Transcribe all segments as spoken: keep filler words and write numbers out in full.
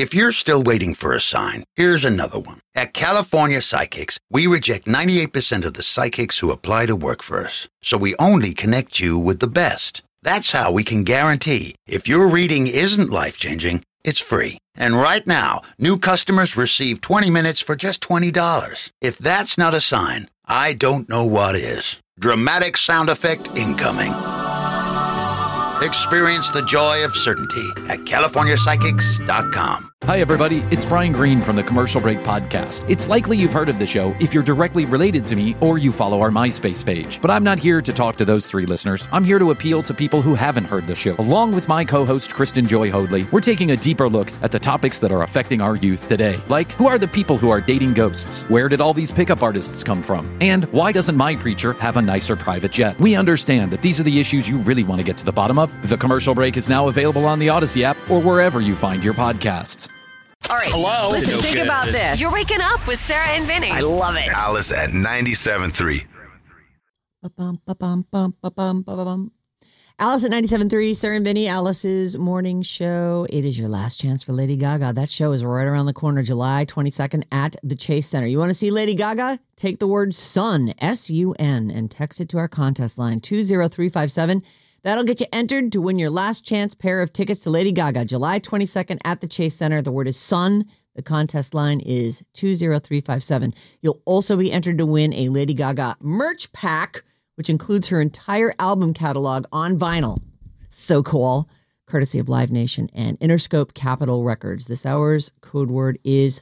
If you're still waiting for a sign, here's another one. At California Psychics, we reject ninety-eight percent of the psychics who apply to work for us. So we only connect you with the best. That's how we can guarantee if your reading isn't life-changing, it's free. And right now, new customers receive twenty minutes for just twenty dollars. If that's not a sign, I don't know what is. Dramatic sound effect incoming. Experience the joy of certainty at California Psychics dot com. Hi, everybody. It's Brian Green from the Commercial Break Podcast. It's likely you've heard of the show if you're directly related to me or you follow our MySpace page. But I'm not here to talk to those three listeners. I'm here to appeal to people who haven't heard the show. Along with my co-host, Kristen Joy Hoadley, we're taking a deeper look at the topics that are affecting our youth today. Like, who are the people who are dating ghosts? Where did all these pickup artists come from? And why doesn't my preacher have a nicer private jet? We understand that these are the issues you really want to get to the bottom of. The Commercial Break is now available on the Odyssey app or wherever you find your podcasts. All right. Hello. Listen, No think good. about this. You're waking up with Sarah and Vinny. I love it. Alice at ninety-seven point three. Ba-bum, ba-bum, bum, ba-bum, ba-bum. Alice at ninety-seven point three, Sarah and Vinny, Alice's morning show. It is your last chance for Lady Gaga. That show is right around the corner, July twenty-second at the Chase Center. You want to see Lady Gaga? Take the word SUN, S U N, and text it to our contest line, two zero three five seven. That'll get you entered to win your last chance pair of tickets to Lady Gaga, July twenty-second at the Chase Center. The word is SUN. The contest line is two zero three five seven. You'll also be entered to win a Lady Gaga merch pack, which includes her entire album catalog on vinyl. So cool. Courtesy of Live Nation and Interscope Capitol Records. This hour's code word is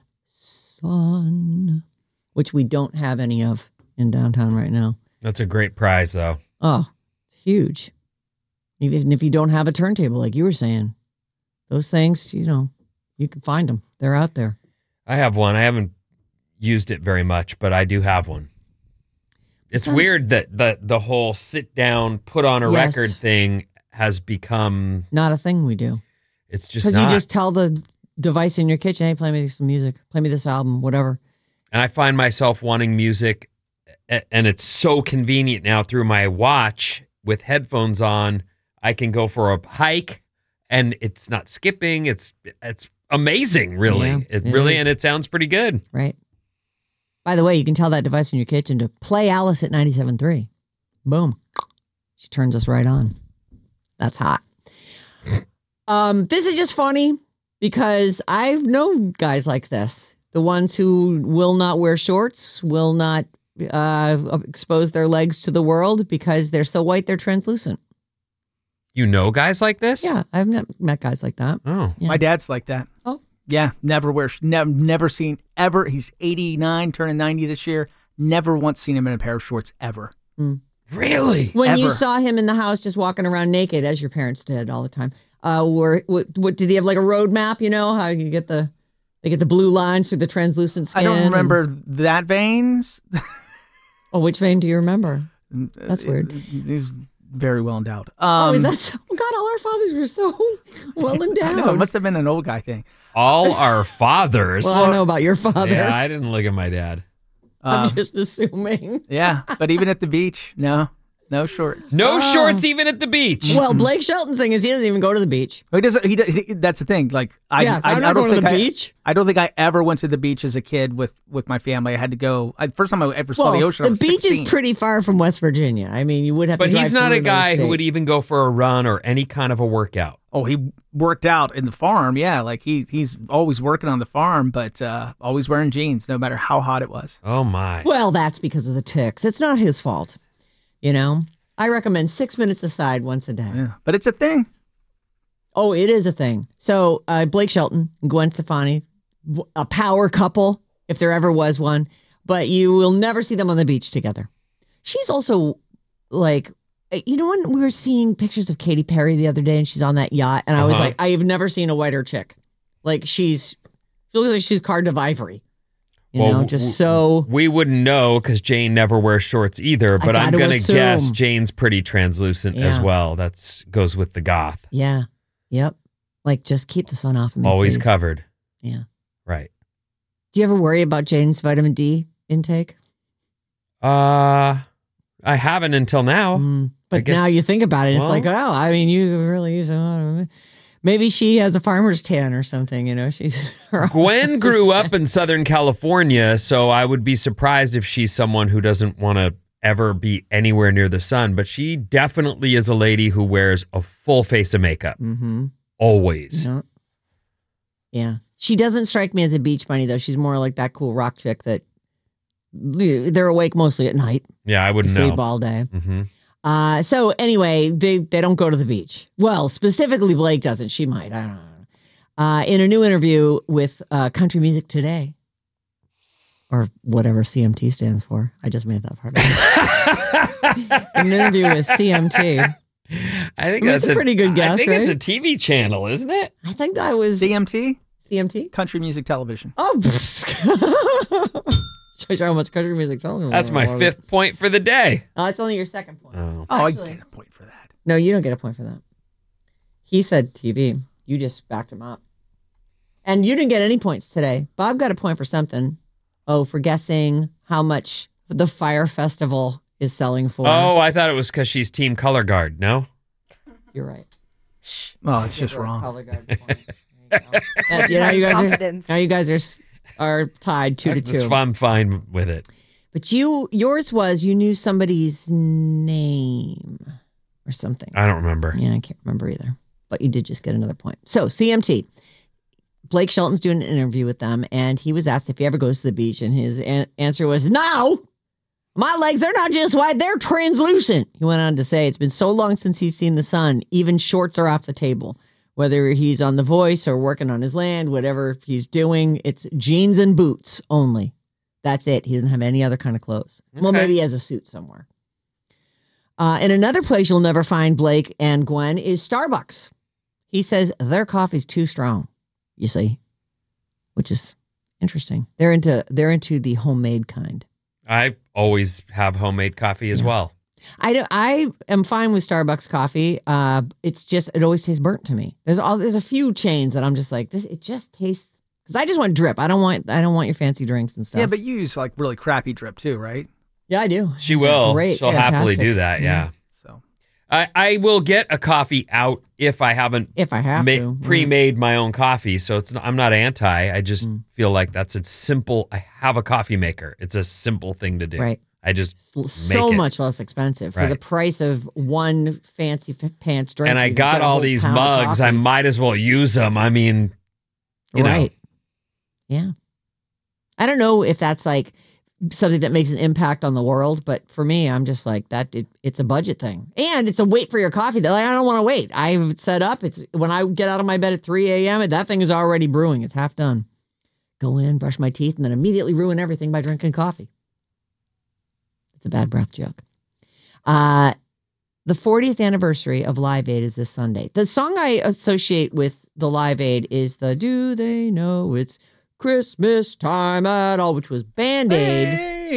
SUN, which we don't have any of in downtown right now. That's a great prize, though. Oh, it's huge. Even if you don't have a turntable, like you were saying, those things, you know, you can find them. They're out there. I have one. I haven't used it very much, but I do have one. It's Some- weird that the, the whole sit down, put on a Yes. record thing has become, Not a thing we do. it's just Because not. you just tell the device in your kitchen, hey, play me some music. Play me this album, whatever. And I find myself wanting music, a- and it's so convenient now through my watch with headphones on. I can go for a hike, and it's not skipping. It's it's amazing, really. Yeah, it, it really, is. and it sounds pretty good. Right. By the way, you can tell that device in your kitchen to play Alice at ninety-seven point three. Boom. She turns us right on. That's hot. Um, this is just funny because I've known guys like this. The ones who will not wear shorts, will not uh, expose their legs to the world because they're so white they're translucent. You know guys like this? Yeah, I've ne- met guys like that. Oh. Yeah. My dad's like that. Oh. Yeah, never wears, never, never seen ever. He's eighty-nine, turning ninety this year. Never once seen him in a pair of shorts ever. Mm. Really? When you Ever. saw him in the house just walking around naked, as your parents did all the time, uh, were what, what did he have like a road map? You know how you get the they get the blue lines through the translucent skin. I don't and- remember that veins. oh, which vein do you remember? That's weird. He was very well endowed. oh, Um, is that so? Oh God, all our fathers were so well I endowed. know, it must have been an old guy thing. All our fathers. well, I don't know about your father. Yeah, I didn't look at my dad. I'm Um, just assuming. yeah, but even at the beach, no, no shorts. No Oh. shorts even at the beach. Well, Blake Shelton thing is he doesn't even go to the beach. He doesn't. He, does- he that's the thing. Like I, Yeah, I, I'm I not don't going to think the I, beach. I don't think I ever went to the beach as a kid with with my family. I had to go. I, first time I ever saw Well, the ocean. I the was beach sixteen. is pretty far from West Virginia. I mean, you would have But to drive he's not through a guy another who would state. even go for a run or any kind of a workout. Oh, he worked out in the farm. Yeah, like he he's always working on the farm, but uh, always wearing jeans, no matter how hot it was. Oh, my. Well, that's because of the ticks. It's not his fault. You know, I recommend six minutes aside once a day. Yeah, but it's a thing. Oh, it is a thing. So uh, Blake Shelton, Gwen Stefani, w- a power couple, if there ever was one, but you will never see them on the beach together. She's also like, you know, when we were seeing pictures of Katy Perry the other day and she's on that yacht, and I was Uh-huh. like, I have never seen a whiter chick. Like she's, she looks like she's carved of ivory. You Well, know, just so. We wouldn't know because Jane never wears shorts either, but I'm gotta going to assume. guess Jane's pretty translucent as Yeah. well. That's goes with the goth. Yeah. Yep. Like, just keep the sun off of me. Always please. covered. Yeah. Right. Do you ever worry about Jane's vitamin D intake? Uh, I haven't until now. Mm, I but guess- now you think about it, it's well- like, oh, I mean, you really use a lot of it. Maybe she has a farmer's tan or something, you know. She's her Gwen grew up in Southern California, so I would be surprised if she's someone who doesn't want to ever be anywhere near the sun, but she definitely is a lady who wears a full face of makeup. Mm-hmm. Always. Yeah. yeah. She doesn't strike me as a beach bunny, though. She's more like that cool rock chick that they're awake mostly at night. Yeah, I wouldn't sleep know. all day. Mm-hmm. Uh, so anyway, they, they don't go to the beach. Well, specifically Blake doesn't. She might. I don't know. Uh, in a new interview with uh, Country Music Today, or whatever C M T stands for. I just made that part up. An interview with C M T. I think I mean, that's it's a pretty good guess, I think right? it's a T V channel, isn't it? I think that was C M T? C M T? Country Music Television. Oh, shows you how much country music telling me. That's my fifth point for the day. Oh, it's only your second point. Oh. Oh, Actually- I get a point for that. No, you don't get a point for that. He said T V. You just backed him up. And you didn't get any points today. Bob got a point for something. Oh, for guessing how much the Fire Festival is selling for. Oh, I thought it was because she's Team Color Guard. No? You're right. Oh, it's just Give her a wrong. color guard point. There you go. Uh, you know, you guys are Confidence. now you guys are s- are tied two to That's two. fine, I'm fine with it. But you, yours was you knew somebody's name or something. I don't remember. Yeah, I can't remember either. But you did just get another point. So C M T, Blake Shelton's doing an interview with them, and he was asked if he ever goes to the beach, and his an- answer was no. My legs, they're not just white, they're translucent. He went on to say it's been so long since he's seen the sun, even shorts are off the table. Whether he's on The Voice or working on his land, whatever he's doing, it's jeans and boots only. That's it. He doesn't have any other kind of clothes. Well, Okay. maybe he has a suit somewhere. Uh, and another place you'll never find Blake and Gwen is Starbucks. He says their coffee's too strong, you see, which is interesting. They're into they're into the homemade kind. I always have homemade coffee as Yeah. well. I, do, I am fine with Starbucks coffee. Uh, it's just it always tastes burnt to me. There's all there's a few chains that I'm just like this. It just tastes because I just want drip. I don't want I don't want your fancy drinks and stuff. Yeah, but you use like really crappy drip too, right? yeah, I do. She It's will. Great, She'll happily fantastic. do that, yeah. So I, I will get a coffee out if I haven't If I have ma- to, Mm. pre-made my own coffee. So it's not, I'm not anti. I just feel like that's a simple. I have a coffee maker. It's a simple thing to do. Right. I just so make it. much less expensive for Right. the price of one fancy f- pants drink. And I you got get a all whole these pound of mugs. I coffee. might as well use them. I mean, you know. right. Yeah. I don't know if that's like something that makes an impact on the world, but for me, I'm just like that. It, it's a budget thing, and it's a wait for your coffee. That like, I don't want to wait. I've set up. It's when I get out of my bed at three a.m. that thing is already brewing. It's half done. Go in, brush my teeth, and then immediately ruin everything by drinking coffee. It's a bad breath joke. Uh, the fortieth anniversary of Live Aid is this Sunday. The song I associate with the Live Aid is the "Do They Know It's Christmas Time at All," which was Band Aid.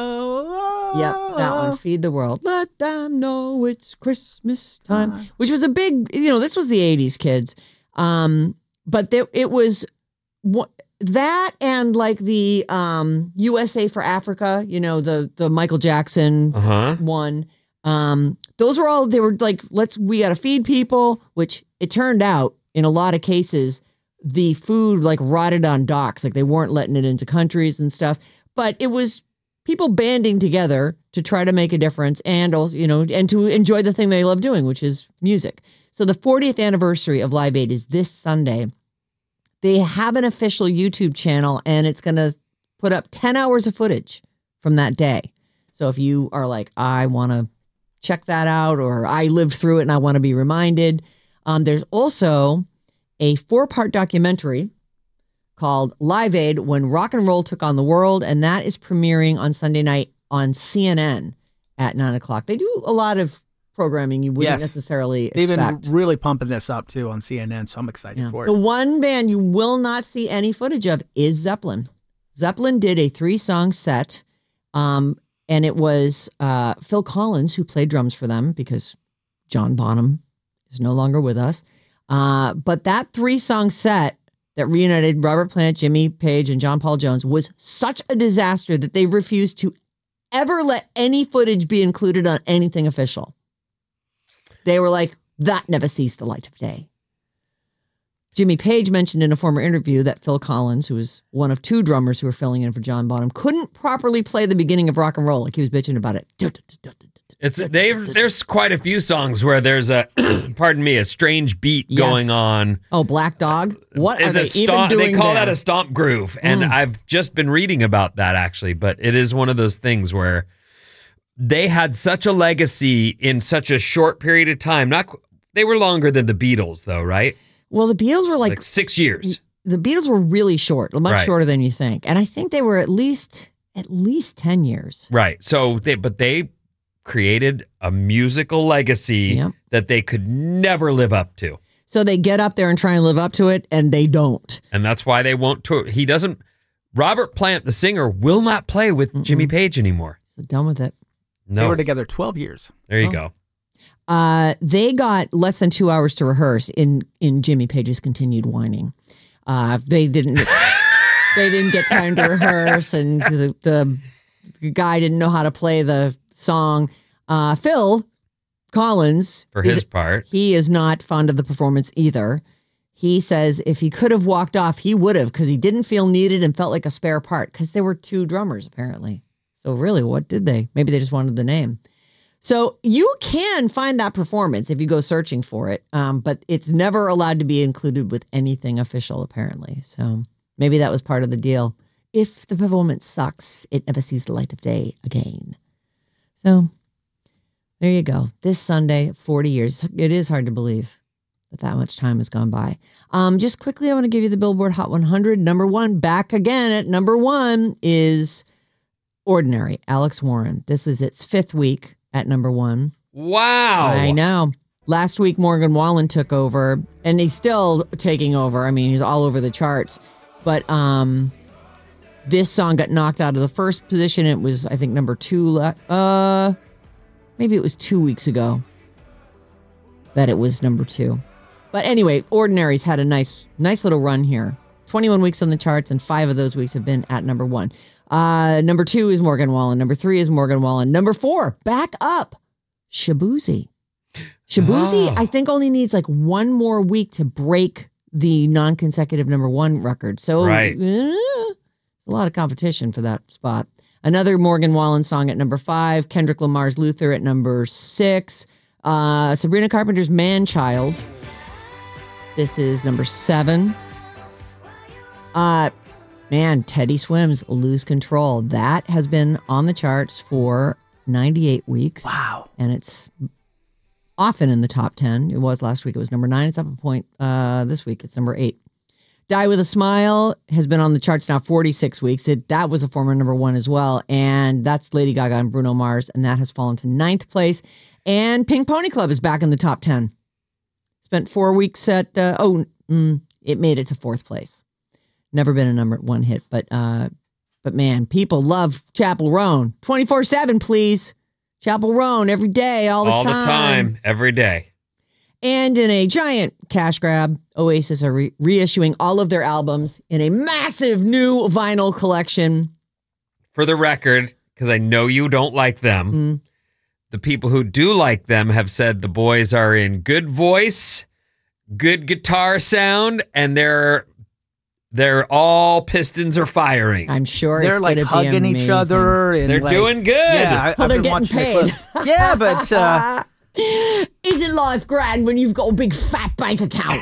Oh. Yep, that one. Feed the World. Let them know it's Christmas time, which was a big, you know, this was the eighties, kids. Um, but there, it was what that and like the um, U S A for Africa, you know, the the Michael Jackson Uh huh. one. Um, those were all, they were like, let's, we got to feed people, which it turned out in a lot of cases, the food like rotted on docks. Like they weren't letting it into countries and stuff, but it was people banding together to try to make a difference and also, you know, and to enjoy the thing they love doing, which is music. So the fortieth anniversary of Live Aid is this Sunday. They have an official YouTube channel and it's going to put up ten hours of footage from that day. So if you are like, I want to check that out, or I lived through it and I want to be reminded, um, there's also a four-part documentary called Live Aid, When Rock and Roll Took on the World, and that is premiering on Sunday night on C N N at nine o'clock. They do a lot of programming you wouldn't Yes. necessarily they've expect. been really pumping this up too on C N N, so I'm excited Yeah. for The it. one band you will not see any footage of is Zeppelin. Zeppelin did a three-song set, um, and it was uh, Phil Collins who played drums for them because John Bonham is no longer with us. Uh, but that three-song set that reunited Robert Plant, Jimmy Page, and John Paul Jones was such a disaster that they refused to ever let any footage be included on anything official. They were like, that never sees the light of day. Jimmy Page mentioned in a former interview that Phil Collins, who was one of two drummers who were filling in for John Bonham, couldn't properly play the beginning of Rock and Roll. Like he was bitching about it. It's they. There's quite a few songs where there's a, pardon me, a strange beat Yes. going on. Oh, Black Dog. What Is are a they even stomp, doing They call there? that a stomp groove, and Mm. I've just been reading about that actually. But it is one of those things where they had such a legacy in such a short period of time. Not qu- they were longer than the Beatles, though, right? Well, the Beatles were like, Like six years. the Beatles were really short, much Right. shorter than you think, and I think they were at least at least ten years. Right. So they, but they created a musical legacy Yep. that they could never live up to. So they get up there and try and live up to it, and they don't. And that's why they won't tour. He doesn't, Robert Plant, the singer, will not play with Jimmy Page anymore. So done with it. They No. were together twelve years. There you Oh. go. Uh, they got less than two hours to rehearse in in Jimmy Page's continued whining. Uh, they didn't. they didn't get time to rehearse, and the, the guy didn't know how to play the song. Uh, Phil Collins, For is- his part. he is not fond of the performance either. He says if he could have walked off, he would have, because he didn't feel needed and felt like a spare part, because there were two drummers apparently. So really, what did they? Maybe they just wanted the name. So you can find that performance if you go searching for it, um, but it's never allowed to be included with anything official, apparently. So maybe that was part of the deal. If the performance sucks, it never sees the light of day again. So there you go. This Sunday, forty years. It is hard to believe that that much time has gone by. Um, just quickly, I want to give you the Billboard Hot one hundred. Number one, back again at number one, is Ordinary, Alex Warren. This is its fifth week at number one. Wow. I know. Last week, Morgan Wallen took over, and he's still taking over. I mean, he's all over the charts. But um, this song got knocked out of the first position. It was, I think, number two. Le- uh, maybe it was two weeks ago that it was number two. But anyway, Ordinary's had a nice, nice little run here. twenty-one weeks on the charts, and five of those weeks have been at number one. Uh, number two is Morgan Wallen. Number three is Morgan Wallen. Number four, back up, Shabuzi. Shabuzi, Oh. I think, only needs like one more week to break the non-consecutive number one record. So Right. eh, there's a lot of competition for that spot. Another Morgan Wallen song at number five. Kendrick Lamar's Luther at number six. Uh, Sabrina Carpenter's Man-Child. This is number seven. Uh, man, Teddy Swims, Lose Control. That has been on the charts for ninety-eight weeks. Wow. And it's often in the top ten. It was last week. It was number nine. It's up a point uh, this week. It's number eight. Die With a Smile has been on the charts now forty-six weeks. It, that was a former number one as well. And that's Lady Gaga and Bruno Mars. And that has fallen to ninth place. And Pink Pony Club is back in the top ten. Spent four weeks at, uh, oh, mm, it made it to fourth place. Never been a number one hit. But, uh, but man, people love Chapel Roan. twenty-four seven, please. Chapel Roan every day, all the All time. the time, every day. And in a giant cash grab, Oasis are re- reissuing all of their albums in a massive new vinyl collection. For the record, because I know you don't like them, Mm. the people who do like them have said the boys are in good voice, good guitar sound, and they're they're all pistons are firing. I'm sure They're it's like gonna be hugging each amazing. other. And They're like- doing good. Yeah, I, Well, I've they're been getting watching the paid. clips. Yeah, but uh, Isn't life grand when you've got a big fat bank account?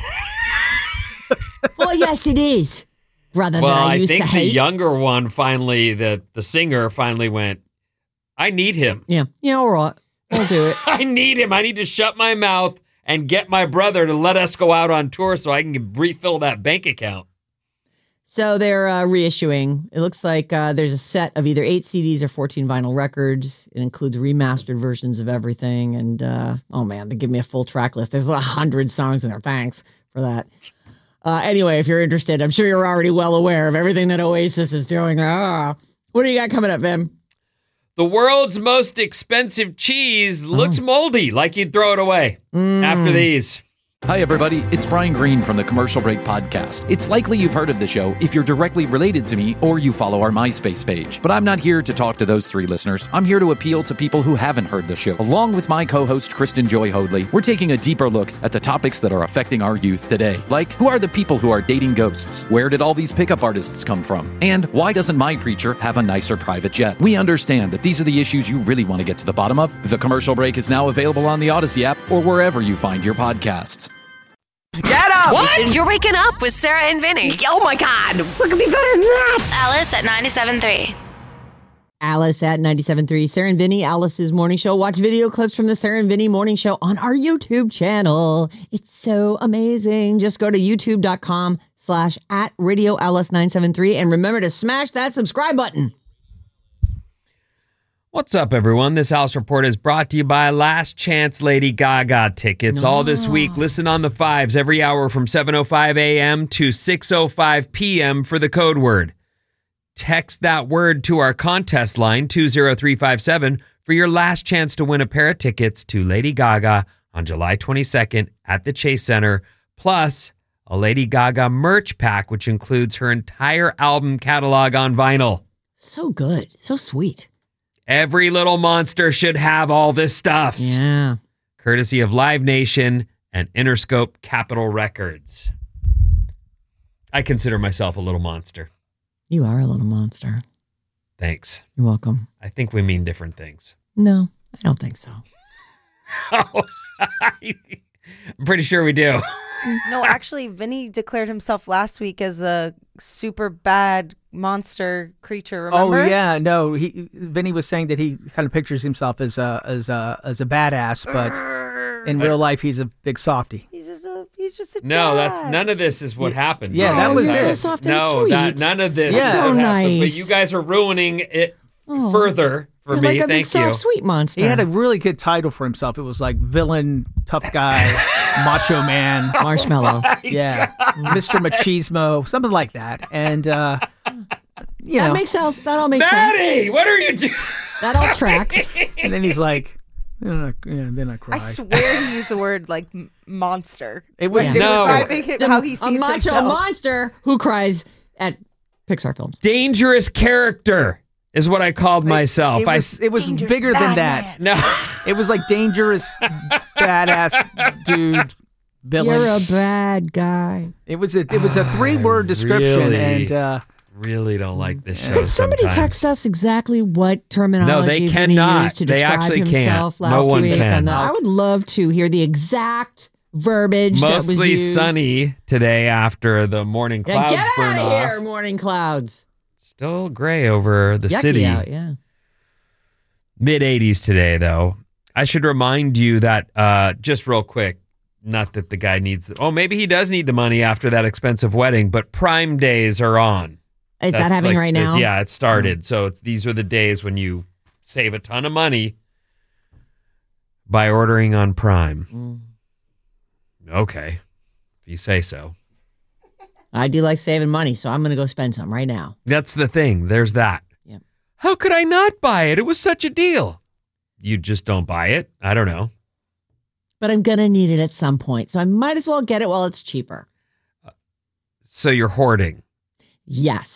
Well, yes, it is, brother. well, that I I used think to the hate. younger one finally, the the singer finally went, I need him. Yeah, yeah, all right, I'll do it. I need him. I need to shut my mouth and get my brother to let us go out on tour so I can refill that bank account. So they're uh, reissuing. It looks like uh, there's a set of either eight C Ds or fourteen vinyl records. It includes remastered versions of everything. And uh, oh man, they give me a full track list. There's a hundred songs in there. Thanks for that. Uh, anyway, if you're interested, I'm sure you're already well aware of everything that Oasis is doing. Ah, what do you got coming up, Vim? The world's most expensive cheese looks moldy, like you'd throw it away Mm. after these. Hi, everybody. It's Brian Green from the Commercial Break Podcast. It's likely you've heard of the show if you're directly related to me or you follow our MySpace page. But I'm not here to talk to those three listeners. I'm here to appeal to people who haven't heard the show. Along with my co-host, Kristen Joy Hoadley, we're taking a deeper look at the topics that are affecting our youth today. Like, who are the people who are dating ghosts? Where did all these pickup artists come from? And why doesn't my preacher have a nicer private jet? We understand that these are the issues you really want to get to the bottom of. The Commercial Break is now available on the Odyssey app or wherever you find your podcasts. Get up! What? You're waking up with Sarah and Vinny. Oh my God, what could be better than that? Alice at ninety-seven point three. Alice at ninety-seven point three. Sarah and Vinny, Alice's morning show. Watch video clips from the Sarah and Vinny morning show on our YouTube channel. It's so amazing. Just go to youtube.com slash at Radio Alice nine seven three and remember to smash that subscribe button. What's up, everyone? This House Report is brought to you by Last Chance Lady Gaga tickets. No. All this week, listen on the fives every hour from seven oh five a.m. to six oh five p.m. for the code word. Text that word to our contest line, two zero three five seven, for your last chance to win a pair of tickets to Lady Gaga on July twenty-second at the Chase Center, plus a Lady Gaga merch pack, which includes her entire album catalog on vinyl. So good. So sweet. Every little monster should have all this stuff. Yeah. Courtesy of Live Nation and Interscope Capitol Records. I consider myself a little monster. You are a little monster. Thanks. You're welcome. I think we mean different things. No, I don't think so. Oh, I'm pretty sure we do. No, actually, Vinny declared himself last week as a super bad monster creature. Remember? Oh yeah, no. He Vinny was saying that he kind of pictures himself as a as a as a badass, but in real life he's a big softie. He's just a he's just a No, dad. that's none of this is what happened. Yeah, that Oh, was you're it. so soft and no, sweet. that none of this Yeah. is So what happened. But nice. you guys are ruining it Oh. further for You're me. like a Thank big you. soft sweet monster. He had a really good title for himself. It was like villain, tough guy, macho man. Marshmallow. Yeah, Mister Machismo, something like that. And uh, you That know, makes sense. That all makes sense. Maddie, what are you doing? That all tracks. and then he's like, and I, yeah, then I cry. I swear he used the word like m- monster. It was when it No. describing him, how he a sees macho himself. monster who cries at Pixar films. Dangerous character is what I called myself. It I was, s- it was Dangerous bigger than bad that. no. It was like dangerous, badass dude, villain. You're a bad guy. It was a it was a three word description, really- and uh, Really don't like this show. Could somebody sometimes. text us exactly what terminology No, they Vinny cannot. used to They describe actually can't. himself No last one week? can. On the, I would love to hear the exact verbiage that was Mostly used. sunny today after the morning Yeah, clouds get burn out of off. here, morning clouds. Still gray over the Yucky city. out, yeah. Mid eighties today, though. I should remind you that, uh, just real quick, not that the guy needs, the, oh, maybe he does need the money after that expensive wedding, but Prime Days are on. Is that That's happening like- right now? it's- Yeah, it started. So it's, these are the days when you save a ton of money by ordering on Prime. Mm. Okay, if you say so. I do like saving money, so I'm going to go spend some right now. That's the thing. There's that. Yep. How could I not buy it? It was such a deal. You just don't buy it. I don't know. But I'm going to need it at some point, so I might as well get it while it's cheaper. So you're hoarding. Yes.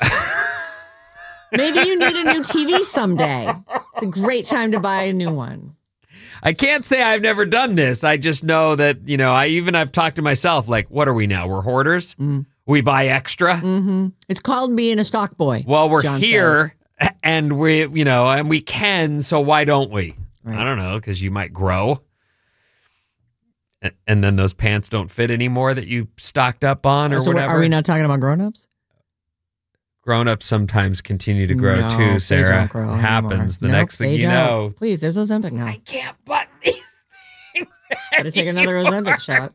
Maybe you need a new T V someday. It's a great time to buy a new one. I can't say I've never done this. I just know that, you know, I even I've talked to myself like, what are we now? We're hoarders? Mm. We buy extra? Mm-hmm. It's called being a stock boy. Well, we're John here and we, you know, and we can, so why don't we? Right. I don't know, because you might grow. And, and then those pants don't fit anymore that you stocked up on or So whatever. are we not talking about grown-ups? Grown-ups sometimes continue to grow No, too, they Sarah. don't grow It happens. anymore. The Nope, next thing they you don't. know. Please, there's Ozempic now. I can't button these things. Gotta take another Ozempic shot.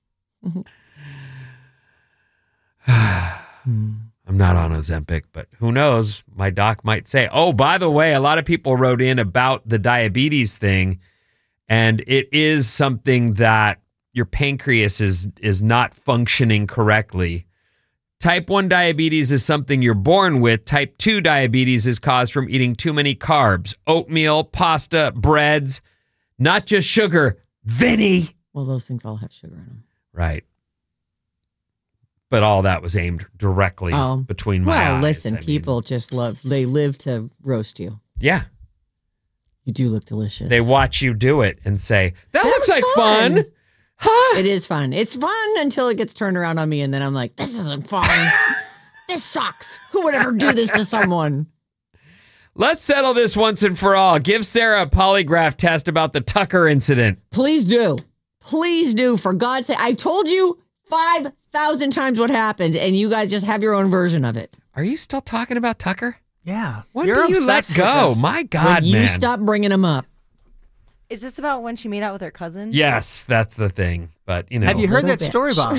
I'm not on Ozempic, but who knows? My doc might say, oh, by the way, a lot of people wrote in about the diabetes thing, and it is something that your pancreas is is not functioning correctly. Type one diabetes is something you're born with. Type two diabetes is caused from eating too many carbs, oatmeal, pasta, breads, not just sugar, Vinny. Well, those things all have sugar in them. Right. But all that was aimed directly Oh. between my well, eyes. listen, I mean, people just love, they live to roast you. yeah. You do look delicious. They watch you do it and say, that, That looks was like fun. fun. Huh? It is fun. It's fun until it gets turned around on me, and then I'm like, this isn't fun. This sucks. Who would ever do this to someone? Let's settle this once and for all. Give Sarah a polygraph test about the Tucker incident. Please do. Please do. For God's sake. I've told you five thousand times what happened, and you guys just have your own version of it. Are you still talking about Tucker? Yeah. When You're do you let obsessed with go? him. My God, when you man. stop bringing him up. Is this about when she made out with her cousin? Yes, that's the thing. But, you know. Have you heard that Little story, Bob?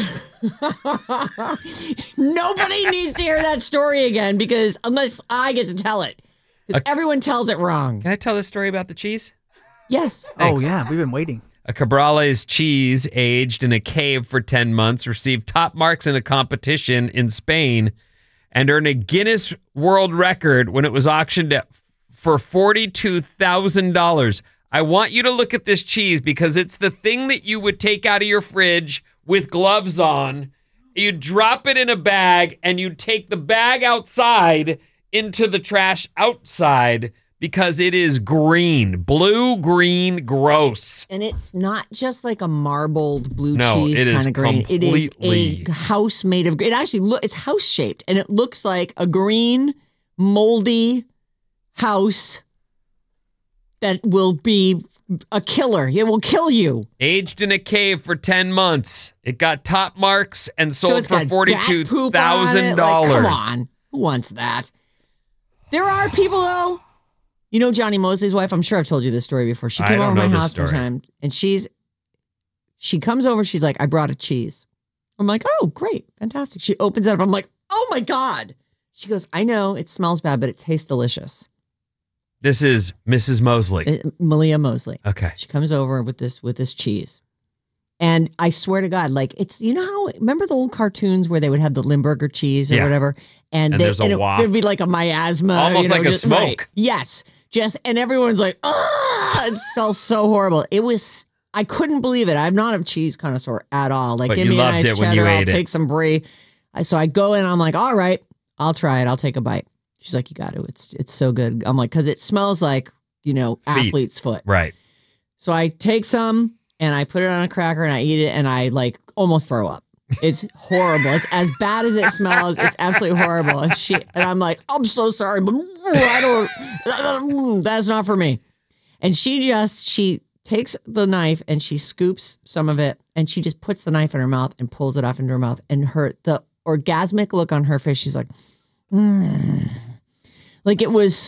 Nobody needs to hear that story again, because unless I get to tell it. Because everyone tells it wrong. Can I tell this story about the cheese? Yes. Oh, Thanks. yeah. We've been waiting. A Cabrales cheese aged in a cave for ten months received top marks in a competition in Spain and earned a Guinness World Record when it was auctioned at for forty-two thousand dollars. I want you to look at this cheese because it's the thing that you would take out of your fridge with gloves on. You drop it in a bag and you take the bag outside into the trash outside because it is green, blue, green, gross. And it's not just like a marbled blue No, cheese it is kind of green. It is completely- a house made of. It actually look. It's house shaped, and it looks like a green, moldy house that will be a killer. It will kill you. Aged in a cave for ten months. It got top marks and So sold it's for got forty-two bat poop on thousand it. dollars. Like, come on, who wants that? There are people though. You know Johnny Mosley's wife? I'm sure I've told you this story before. She I came don't over to know my this house one story. time, and she's she comes over. She's like, "I brought a cheese." I'm like, "Oh, great, fantastic." She opens it up. I'm like, "Oh my god!" She goes, "I know it smells bad, but it tastes delicious." This is Missus Mosley. Uh, Malia Mosley. Okay. She comes over with this with this cheese. And I swear to God, like it's, you know how, remember the old cartoons where they would have the Limburger cheese or Yeah. whatever? And, And they, there's a and it, waft. there'd be like a miasma. Almost you know, like a just- smoke. right. Yes. Just, and everyone's like, ah, it smells so horrible. It was, I couldn't believe it. I'm not a cheese connoisseur at all. Like, But give you me a loved nice it when cheddar, you I'll ate it. take some brie. I- So I go in, I'm like, all right, I'll try it. I'll take a bite. She's like, you got to. It's, it's so good. I'm like, because it smells like, you know, Feet. athlete's foot. Right. So I take some and I put it on a cracker and I eat it and I like almost throw up. It's horrible. It's as bad as it smells. It's absolutely horrible. And she and I'm like, I'm so sorry, but I don't. That's not for me. And she just she takes the knife and she scoops some of it and she just puts the knife in her mouth and pulls it off into her mouth. And her the orgasmic look on her face, she's like, mm. Like it was.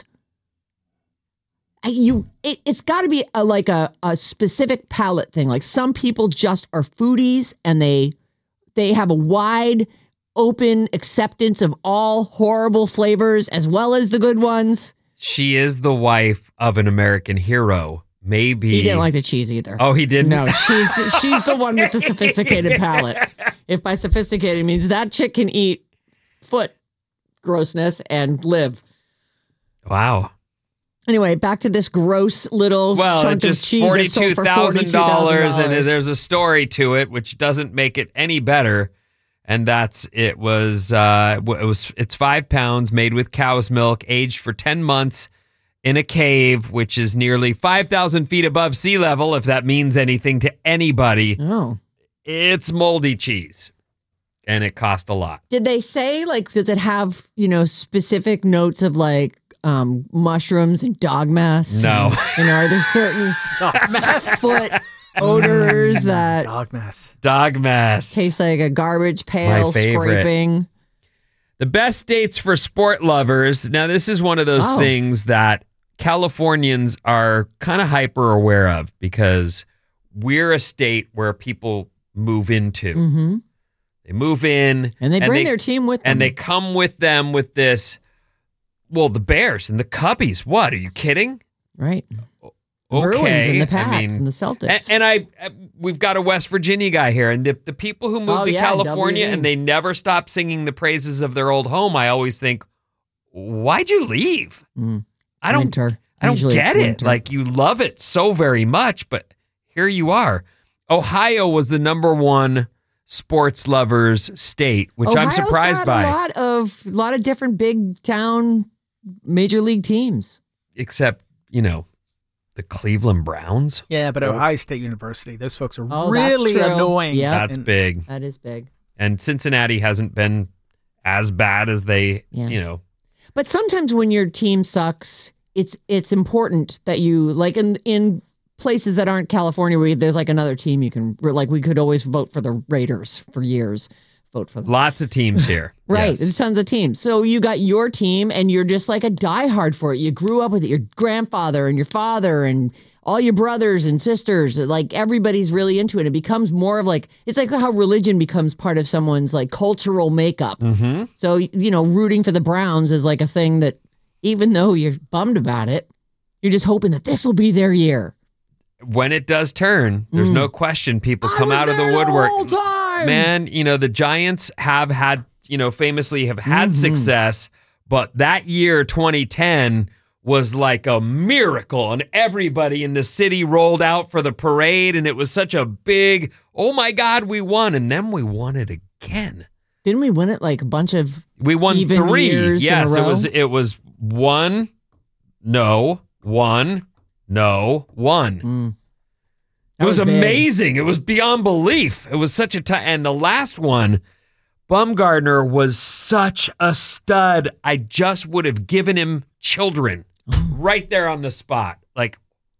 I- You, it, it's got to be a, like a, a specific palate thing. Like some people just are foodies and they they have a wide open acceptance of all horrible flavors as well as the good ones. She is the wife of an American hero. Maybe. He didn't like the cheese either. Oh, he didn't? No, she's she's the one with the sophisticated palate. If by sophisticated means that chick can eat foot grossness and live. Wow. Anyway, back to this gross little Well, chunk just of cheese that forty-two sold for thousand dollars, and forty-two thousand dollars. there's a story to it which doesn't make it any better. And that's it was uh, it was it's five pounds made with cow's milk, aged for ten months in a cave, which is nearly five thousand feet above sea level. If that means anything to anybody, Oh. it's moldy cheese, and it cost a lot. Did they say, like, does it have, you know, specific notes of like um, mushrooms and dog mess? No. And, you know, are there certain foot odors that Dog mess. Dog mess. taste like a garbage pail My favorite. scraping? The best dates for sport lovers. Now, this is one of those Oh. things that Californians are kind of hyper aware of because we're a state where people move into. Mm-hmm. They move in. And they bring their team with them. And they come with them with this, well, the Bears and the Cubbies. What? Are you kidding? Right. Okay. Bruins and the Pats I mean, and the Celtics. And, and I, uh, we've got a West Virginia guy here, and the, the people who move Oh, to yeah, California W V. and they never stop singing the praises of their old home. I always think, why'd you leave? Mm. I don't, Winter. I don't Usually get it's it. winter. Like you love it so very much, but here you are. Ohio was the number one sports lovers state, which I'm Ohio's surprised got by. A lot of a lot of different big town major league teams. Except, you know, the Cleveland Browns. Yeah, but Ohio State University, those folks are Oh, that's really true. annoying. Yep. That's And- big. That is big. And Cincinnati hasn't been as bad as they, Yeah. you know. But sometimes when your team sucks, it's it's important that you like in in places that aren't California where there's like another team you can like we could always vote for the Raiders for years. Vote for them. Lots of teams here. Right. Yes. There's tons of teams. So you got your team and you're just like a diehard for it. You grew up with it. Your grandfather and your father and all your brothers and sisters, like everybody's really into it. It becomes more of like, it's like how religion becomes part of someone's like cultural makeup. Mm-hmm. So, you know, rooting for the Browns is like a thing that even though you're bummed about it, you're just hoping that this will be their year. When it does turn, there's Mm. no question people I come was out of the there the woodwork. whole time! Man, you know, the Giants have had, you know, famously have had Mm-hmm. success, but that year, twenty ten, was like a miracle, and everybody in the city rolled out for the parade, and it was such a big, oh my God, we won, and then we won it again. Didn't we win it like a bunch of We won even three. years in a Yes, it row? was it was one, no, one, no, one. Mm. It That was, was big. amazing. It was beyond belief. It was such a time. And the last one, Bumgardner was such a stud. I just would have given him children right there on the spot. Like,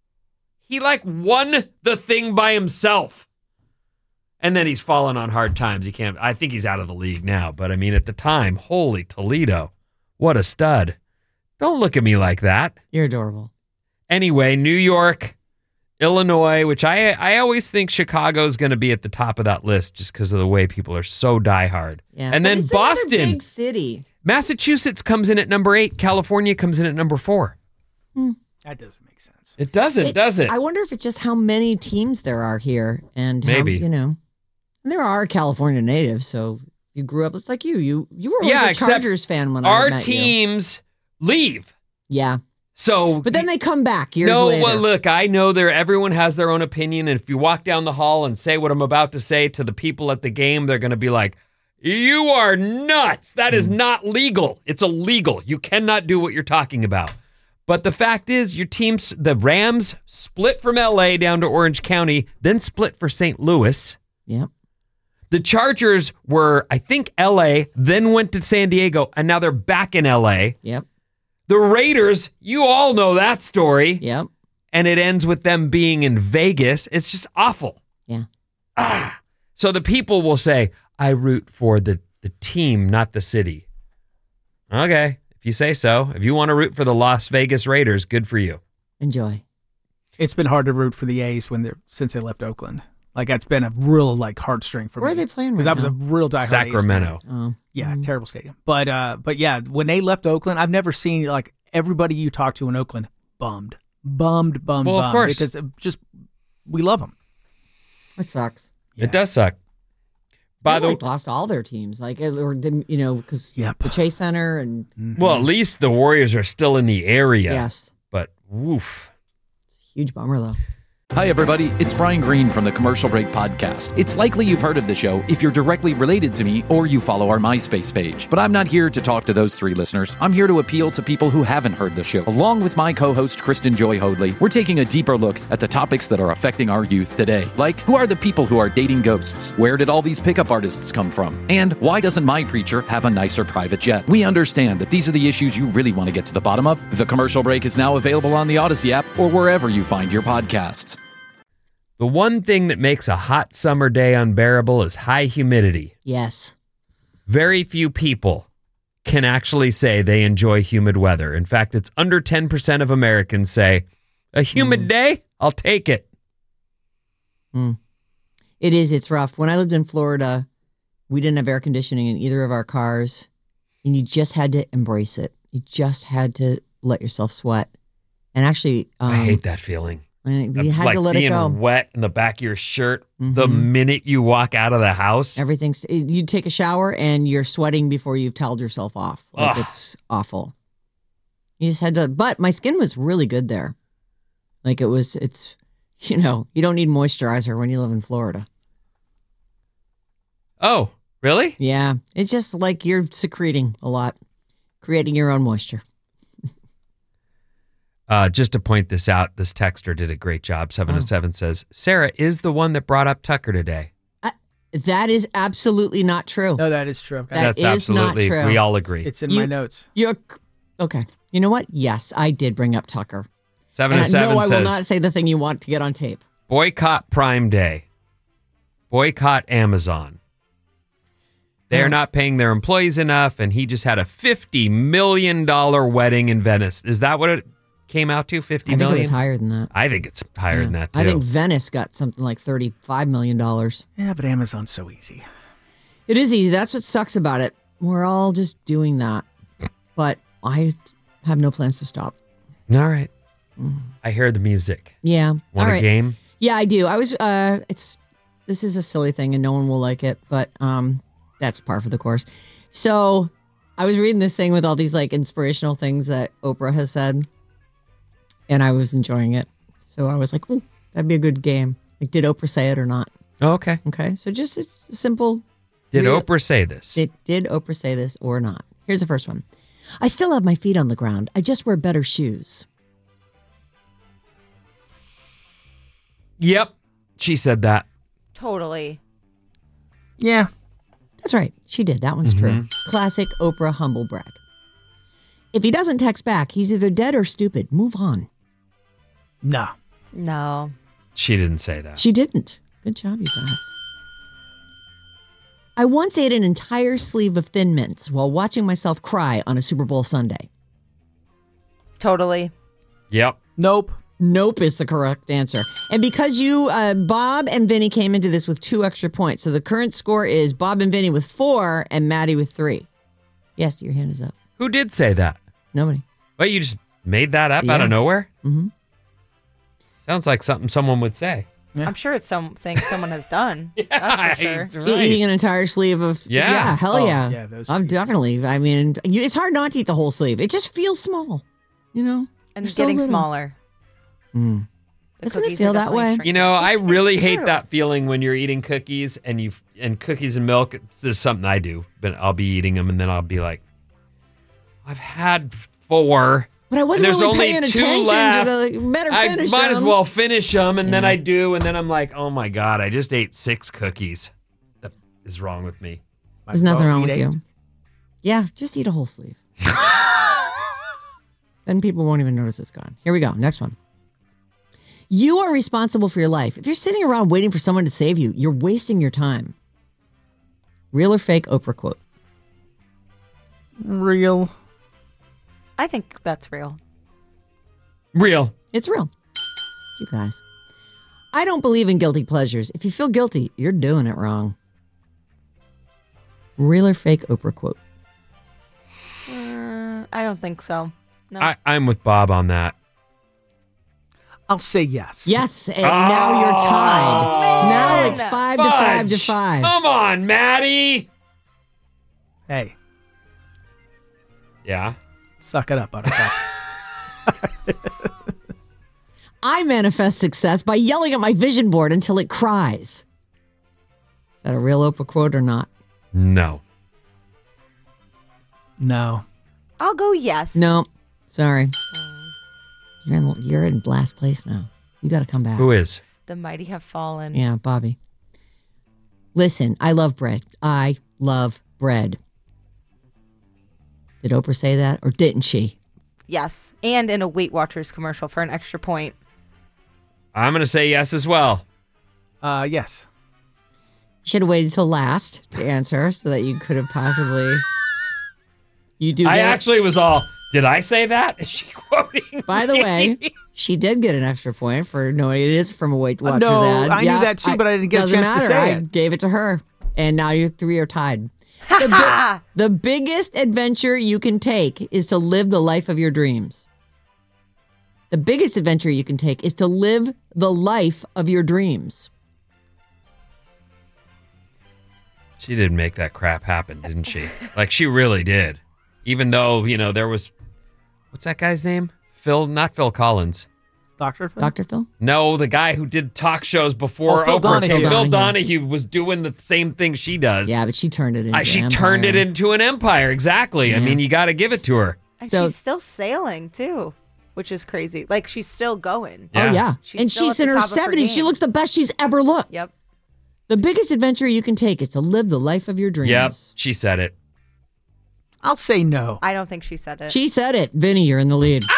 he like won the thing by himself. And then he's fallen on hard times. He can't, I think he's out of the league now. But I mean, at the time, holy Toledo, what a stud. Don't look at me like that. You're adorable. Anyway, New York, Illinois, which I I always think Chicago's going to be at the top of that list just because of the way people are so diehard. Yeah. And But then it's another Boston, big city. Massachusetts comes in at number eight. California comes in at number four. That doesn't make sense. It doesn't, It- does it? I wonder if it's just how many teams there are here and how, Maybe. you know, and there are California natives. So you grew up, it's like you, you, you were always Yeah, a except Chargers fan when I Our met you. teams leave. Yeah. So, But then they come back years no, later. well, look, I know there. Everyone has their own opinion, and if you walk down the hall and say what I'm about to say to the people at the game, they're going to be like, "You are nuts! That is not legal. It's illegal. You cannot do what you're talking about." But the fact is, your teams, the Rams, split from L A down to Orange County, then split for Saint Louis. Yep. The Chargers were, I think, L A, then went to San Diego, and now they're back in L A. Yep. The Raiders, you all know that story. Yep. And it ends with them being in Vegas. It's just awful. Yeah. Ah. So the people will say, I root for the, the team, not the city. Okay, if you say so. If you want to root for the Las Vegas Raiders, good for you. Enjoy. It's been hard to root for the A's when they're since they left Oakland. Like that's been a real like heartstring for Where me. are they playing right Because I was now? a real diehard A's fan. Sacramento. Oh. Yeah, Mhm. terrible stadium. But uh, but yeah, when they left Oakland, I've never seen like everybody you talk to in Oakland bummed, bummed, bummed. Well, of bummed, course. because it just we love them. It sucks. It does suck. By They the like lost all their teams, like or didn't you know because Yep. the Chase Center and well, at least the Warriors are still in the area. yes, But woof. huge bummer though. Hi, everybody. It's Brian Green from the Commercial Break Podcast. It's likely you've heard of the show if you're directly related to me or you follow our MySpace page. But I'm not here to talk to those three listeners. I'm here to appeal to people who haven't heard the show. Along with my co-host, Kristen Joy Hoadley, we're taking a deeper look at the topics that are affecting our youth today. Like, who are the people who are dating ghosts? Where did all these pickup artists come from? And why doesn't my preacher have a nicer private jet? We understand that these are the issues you really want to get to the bottom of. The Commercial Break is now available on the Odyssey app or wherever you find your podcasts. The one thing that makes a hot summer day unbearable is high humidity. Yes. Very few people can actually say they enjoy humid weather. In fact, it's under ten percent of Americans say, a humid Mm. day? I'll take it. Mm. It is. It's rough. When I lived in Florida, we didn't have air conditioning in either of our cars, and you just had to embrace it. You just had to let yourself sweat. And actually, um, I hate that feeling. and you had like to let it being go. wet in the back of your shirt the Mhm. minute you walk out of the house. Everything's. You take a shower and you're sweating before you've toweled yourself off. Like Ugh. it's awful. You just had to. But my skin was really good there. Like it was. It's. You know, you don't need moisturizer when you live in Florida. Oh, really? Yeah. It's just like you're secreting a lot, creating your own moisture. Uh, just to point this out, this texter did a great job. seven oh seven says, Sarah is the one that brought up Tucker today. Uh, that is absolutely not true. No, that is true. That That's is absolutely, not true. we all agree. It's in You- my notes. You're okay. You know what? Yes, I did bring up Tucker. seven oh And seven no, I will says, not say the thing you want to get on tape. boycott Prime Day. Boycott Amazon. They're Oh. not paying their employees enough, and he just had a fifty million dollars wedding in Venice. Is that what it came out to, fifty I think million? it was higher than that. I think it's higher Yeah. than that, too. I think Venice got something like thirty-five million dollars. Yeah, but Amazon's so easy. It is easy. That's what sucks about it. We're all just doing that. But I have no plans to stop. All right. I hear the music. Yeah. Want all a right. game? Yeah, I do. I was uh it's this is a silly thing and no one will like it, but um that's par for the course. So I was reading this thing with all these like inspirational things that Oprah has said, and I was enjoying it. So I was like, ooh, that'd be a good game. Like, did Oprah say it or not? Oh, okay. Okay. So just it's a simple. Did real- Oprah say this? Did, did Oprah say this or not? Here's the first one. I still have my feet on the ground. I just wear better shoes. Yep. She said that. Totally. Yeah. That's right. She did. That one's true. Classic Oprah humble brag. If he doesn't text back, he's either dead or stupid. Move on. No. No. She didn't say that. She didn't. Good job, you guys. I once ate an entire sleeve of Thin Mints while watching myself cry on a Super Bowl Sunday. Totally. Yep. Nope. Nope is the correct answer. And because you, uh, Bob and Vinny came into this with two extra points. So the current score is Bob and Vinny with four and Maddie with three. Yes, your hand is up. Who did say that? Nobody. Wait, you just made that up Yeah. out of nowhere? Mm-hmm. Sounds like something someone would say. Yeah. I'm sure it's something someone has done. That's for sure. Right. Eating an entire sleeve of Yeah. yeah, hell Oh, yeah. yeah, those I'm are- definitely. I mean, you, it's hard not to eat the whole sleeve. It just feels small, you know. And You're so getting little. smaller. Mm. The Doesn't it cookies feel are that definitely way? shrinking. You know, I It's really hate true. that feeling when you're eating cookies and you and cookies and milk. This is something I do, but I'll be eating them and then I'll be like, I've had four. But I wasn't and there's really only paying two attention left. to the like, better I finish might as them. well finish them, and then Yeah. I do, and then I'm like, oh my god, I just ate six cookies. That is wrong with me. There's nothing Well, wrong with eat eight. you. Yeah, just eat a whole sleeve. Then people won't even notice it's gone. Here we go. Next one. You are responsible for your life. If you're sitting around waiting for someone to save you, you're wasting your time. Real or fake Oprah quote? Real. I think that's real. Real. It's real. You guys. I don't believe in guilty pleasures. If you feel guilty, you're doing it wrong. Real or fake Oprah quote? Uh, I don't think so. No. I, I'm with Bob on that. I'll say yes. Yes, and now you're tied. man. Now it's five to five to Fudge. five. Come on, Maddie. Hey, Yeah. suck it up, Buttercup. I manifest success by yelling at my vision board until it cries. Is that a real Oprah quote or not? No. No. I'll go yes. No, sorry. You're in, you're in last place now. You got to come back. Who is? The mighty have fallen. Yeah, Bobby. Listen, I love bread. I love bread. Did Oprah say that or didn't she? Yes. And in a Weight Watchers commercial for an extra point. I'm going to say yes as well. Uh, yes. Should have waited till last to answer so that you could have possibly. You do. I get- actually was all, did I say that? Is she quoting By the me? way, she did get an extra point for knowing it is from a Weight Watchers no, ad. I knew that too, but I didn't get a doesn't chance to matter. say I it. gave it to her, and now you three are tied. The, bi- the biggest adventure you can take is to live the life of your dreams. The biggest adventure you can take is to live the life of your dreams. She did make that crap happen, didn't she? Like, she really did. Even though, you know, there was, what's that guy's name? Phil, not Phil Collins. Doctor Phil? Doctor Phil? No, the guy who did talk shows before Oh, Phil Oprah. Donahue. Phil Donahue. Donahue was doing the same thing she does. Yeah, but she turned it into Uh, she an turned it empire. into an empire. Exactly. I Yeah. mean, you got to give it to her. And So- she's still sailing too, which is crazy. Like she's still going. Yeah. Oh, yeah. She's and still she's at in the her top of her seventies. She game. looks the best she's ever looked. Yep. The biggest adventure you can take is to live the life of your dreams. Yep. She said it. I'll say no. I don't think she said it. She said it. Vinny, you're in the lead.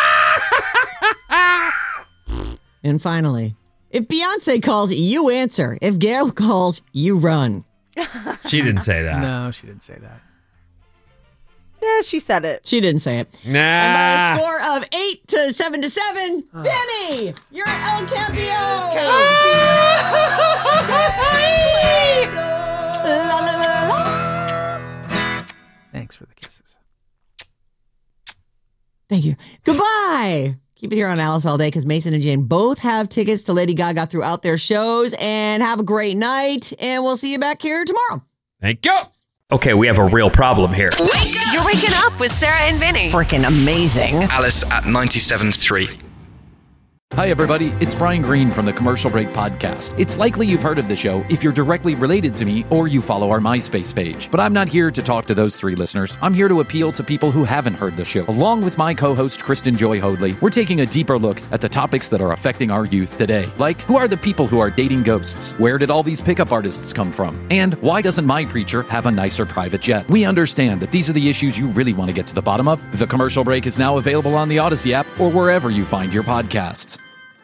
And finally, if Beyonce calls, you answer. If Gail calls, you run. She didn't say that. No, she didn't say that. Yeah, she said it. She didn't say it. Nah. And by a score of eight to seven to seven, Vinny, you're El Campio. La, la, la, la. Thanks for the kisses. Thank you. Goodbye. Keep it here on Alice All Day because Mason and Jane both have tickets to Lady Gaga throughout their shows. And have a great night. And we'll see you back here tomorrow. Thank you. Okay, we have a real problem here. You're waking up with Sarah and Vinny. Freaking amazing. Alice at ninety-seven point three. Hi, everybody. It's Brian Green from the Commercial Break Podcast. It's likely you've heard of the show if you're directly related to me or you follow our MySpace page. But I'm not here to talk to those three listeners. I'm here to appeal to people who haven't heard the show. Along with my co-host, Kristen Joy Hoadley, we're taking a deeper look at the topics that are affecting our youth today. Like, who are the people who are dating ghosts? Where did all these pickup artists come from? And why doesn't my preacher have a nicer private jet? We understand that these are the issues you really want to get to the bottom of. The Commercial Break is now available on the Odyssey app or wherever you find your podcasts.